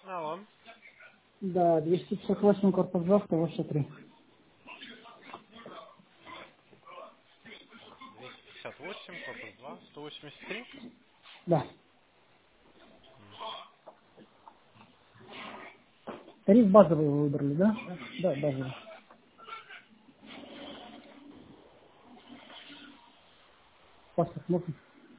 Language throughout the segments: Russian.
Алло. Да, 258 корпус 2, 183. 258, корпус 2, 183. Да. Тариф базовый вы выбрали, да? Да, базовый. Паспорт можно?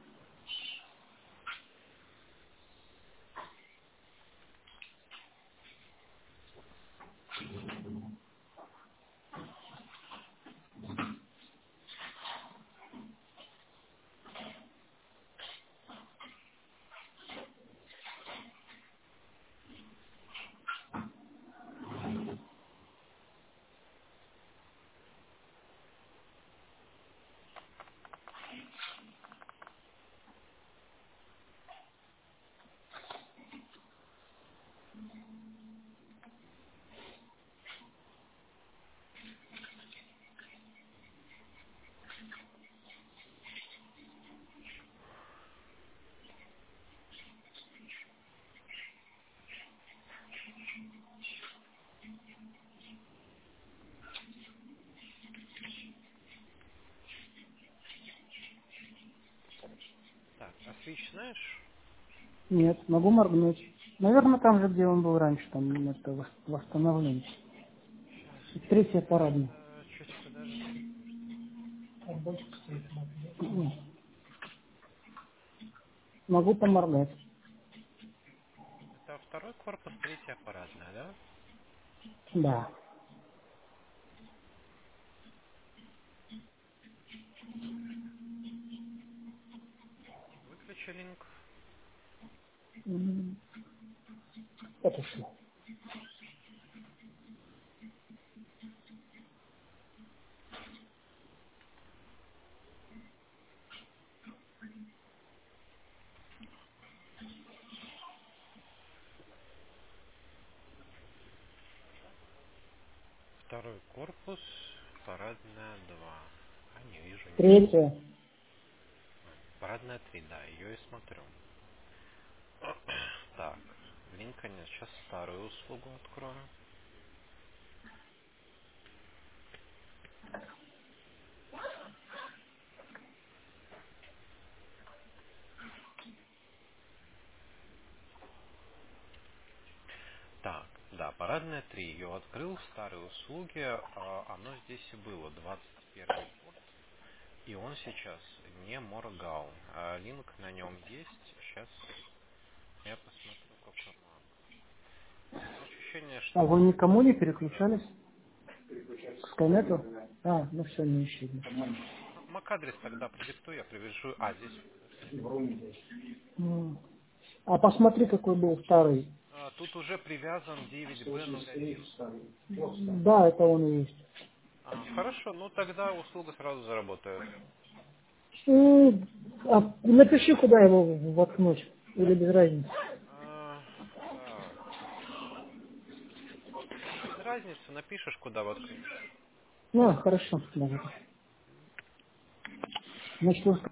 Так, а свич знаешь? Нет, могу моргнуть. Наверное, там же, где он был раньше, там это восстановление. Сейчас, Третья парадная. чуть подожди. М. Могу поморгать. Это второй корпус, третья аппаратная, да? Да. Выключи линк. М. Это что? Второй корпус, парадная 2. А, не вижу ничего. Третья. Парадная 3, да, ее и смотрю. Так, линка нет. Сейчас старую услугу открою. Так, да, парадная 3. Ее открыл в старой услуге. Оно здесь и было. 21 порт. И он сейчас не моргал. Линк на нем есть. Сейчас я посмотрю, какой маг. Но ощущение, А что вы здесь... никому не переключались? К Скайнету? А, ну все, не ищите. MAC-адрес тогда продиктую, я привяжу... здесь, подожди. М. А посмотри, какой был старый. Тут уже привязан 9B01. Да, это он и есть. Хорошо, ну тогда услуга сразу заработает. Напиши, куда его воткнуть. Или без разницы. Так, без разницы, напишешь, куда воткнуть. Ну, хорошо. Даже. Значит,